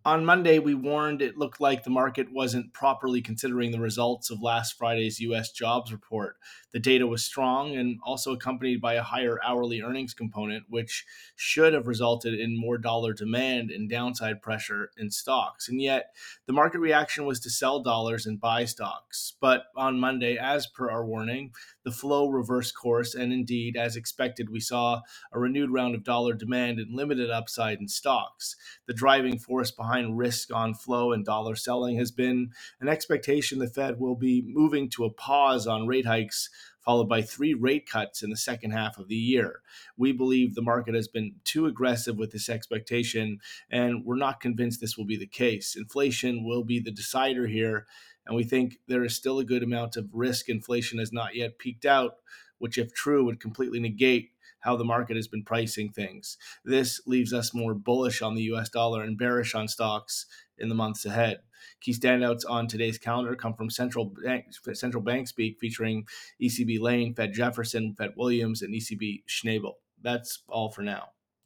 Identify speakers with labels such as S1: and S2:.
S1: On Monday, we warned it looked like the market wasn't properly considering the results of last Friday's US jobs report. The data was strong and also accompanied by a higher hourly earnings component, which should have resulted in more dollar demand and downside pressure in stocks. And yet, the market reaction was to sell dollars and buy stocks. But on Monday, as per our warning, the flow reversed course, and indeed, as expected, we saw a renewed round of dollar demand and limited upside in stocks. The driving force behind risk on flow and dollar selling has been an expectation the Fed will be moving to a pause on rate hikes, followed by three rate cuts in the second half of the year. We believe the market has been too aggressive with this expectation, and we're not convinced this will be the case. Inflation will be the decider here, and we think there is still a good amount of risk inflation has not yet peaked out, which, if true, would completely negate how the market has been pricing things. This leaves us more bullish on the US dollar and bearish on stocks in the months ahead. Key standouts on today's calendar come from central bank speak featuring ECB Lane, Fed Jefferson, Fed Williams, and ECB Schnabel. That's all for now.